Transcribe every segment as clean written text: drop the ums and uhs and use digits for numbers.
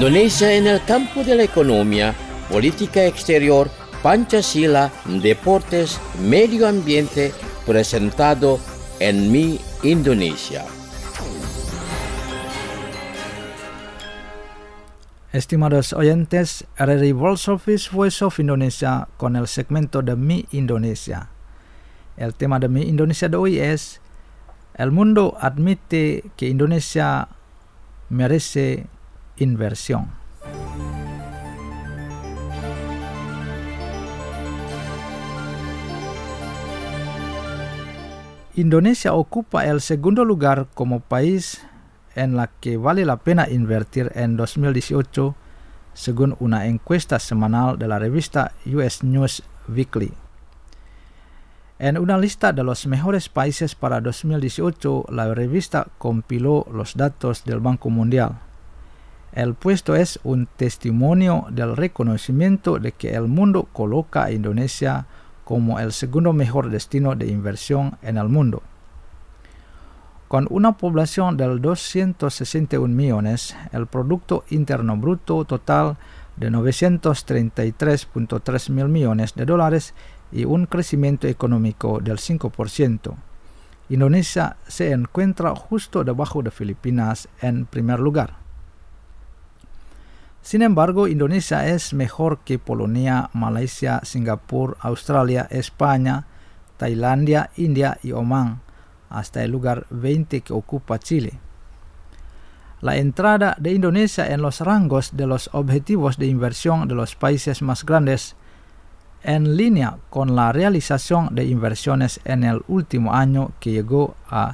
Indonesia en el campo de la economía, política exterior, Pancasila, deportes, medio ambiente, presentado en Mi Indonesia. Estimados oyentes, RRI World Service Voice of Indonesia con el segmento de Mi Indonesia. El tema de Mi Indonesia de hoy es: el mundo admite que Indonesia merece inversión. Indonesia ocupa el segundo lugar como país en la que vale la pena invertir en 2018, según una encuesta semanal de la revista US News Weekly. En una lista de los mejores países para 2018, la revista compiló los datos del Banco Mundial. El puesto es un testimonio del reconocimiento de que el mundo coloca a Indonesia como el segundo mejor destino de inversión en el mundo. Con una población de 261 millones, el Producto Interno Bruto total de 933.3 mil millones de dólares y un crecimiento económico del 5%, Indonesia se encuentra justo debajo de Filipinas en primer lugar. Sin embargo, Indonesia es mejor que Polonia, Malasia, Singapur, Australia, España, Tailandia, India y Omán, hasta el lugar 20 que ocupa Chile. La entrada de Indonesia en los rangos de los objetivos de inversión de los países más grandes, en línea con la realización de inversiones en el último año, que llegó a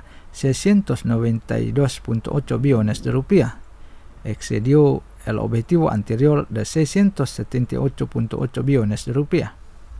692.8 billones de rupias, excedió el objetivo anterior de 678.8 billones de rupias.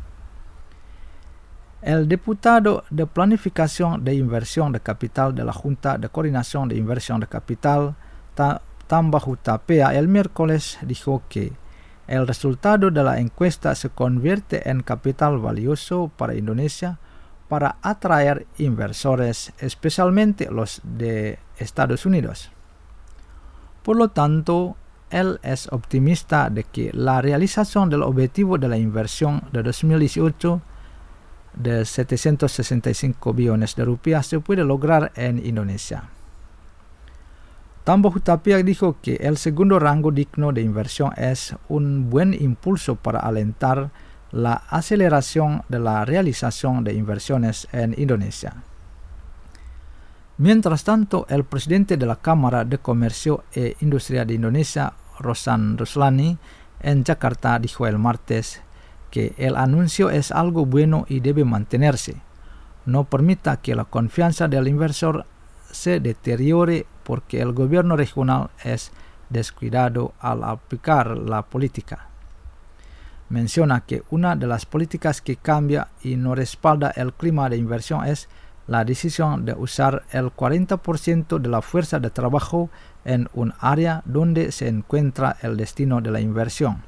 El diputado de Planificación de Inversión de Capital de la Junta de Coordinación de Inversión de Capital, Tambahutapea, el miércoles dijo que el resultado de la encuesta se convierte en capital valioso para Indonesia para atraer inversores, especialmente los de Estados Unidos. Por lo tanto, él es optimista de que la realización del objetivo de la inversión de 2018 de 765 billones de rupias se puede lograr en Indonesia. Tambahutapea dijo que el segundo rango digno de inversión es un buen impulso para alentar la aceleración de la realización de inversiones en Indonesia. Mientras tanto, el presidente de la Cámara de Comercio e Industria de Indonesia, Rosan Ruslani, en Jakarta dijo el martes que el anuncio es algo bueno y debe mantenerse. No permita que la confianza del inversor se deteriore porque el gobierno regional es descuidado al aplicar la política. Menciona que una de las políticas que cambia y no respalda el clima de inversión es la decisión de usar el 40% de la fuerza de trabajo en un área donde se encuentra el destino de la inversión.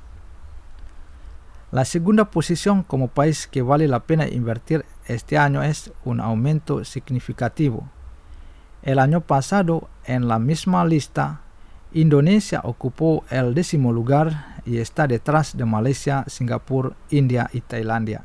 La segunda posición como país que vale la pena invertir este año es un aumento significativo. El año pasado, en la misma lista, Indonesia ocupó el 10º lugar y está detrás de Malasia, Singapur, India y Tailandia.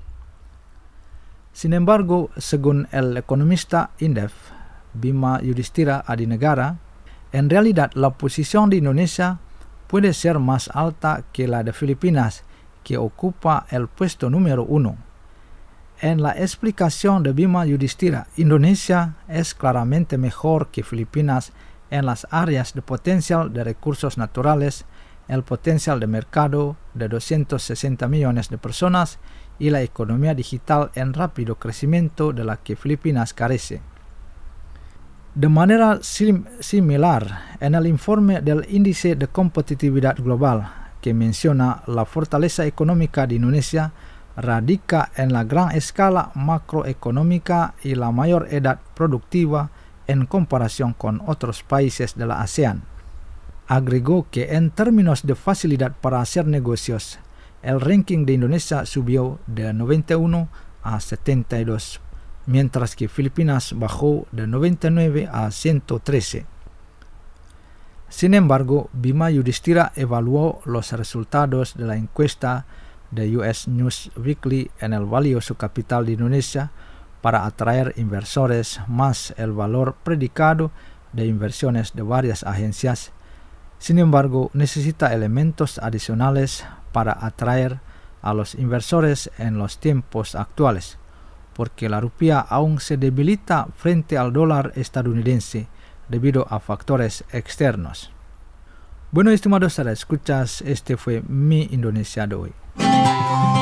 Sin embargo, según el economista Indef, Bima Yudhistira Adinegara, en realidad la posición de Indonesia puede ser más alta que la de Filipinas, que ocupa el puesto número 1. En la explicación de Bima Yudhistira, Indonesia es claramente mejor que Filipinas en las áreas de potencial de recursos naturales, el potencial de mercado de 260 millones de personas y la economía digital en rápido crecimiento de la que Filipinas carece. De manera similar, en el informe del Índice de Competitividad Global, que menciona la fortaleza económica de Indonesia, radica en la gran escala macroeconómica y la mayor edad productiva en comparación con otros países de la ASEAN. Agregó que en términos de facilidad para hacer negocios, el ranking de Indonesia subió de 91 a 72, mientras que Filipinas bajó de 99 a 113. Sin embargo, Bima Yudhistira evaluó los resultados de la encuesta de US News Weekly en el valioso capital de Indonesia para atraer inversores más el valor predicado de inversiones de varias agencias. Sin embargo, necesita elementos adicionales para atraer a los inversores en los tiempos actuales, porque la rupiah aún se debilita frente al dólar estadounidense debido a factores externos. Bueno, estimados escuchas, este fue Mi Indonesia de hoy.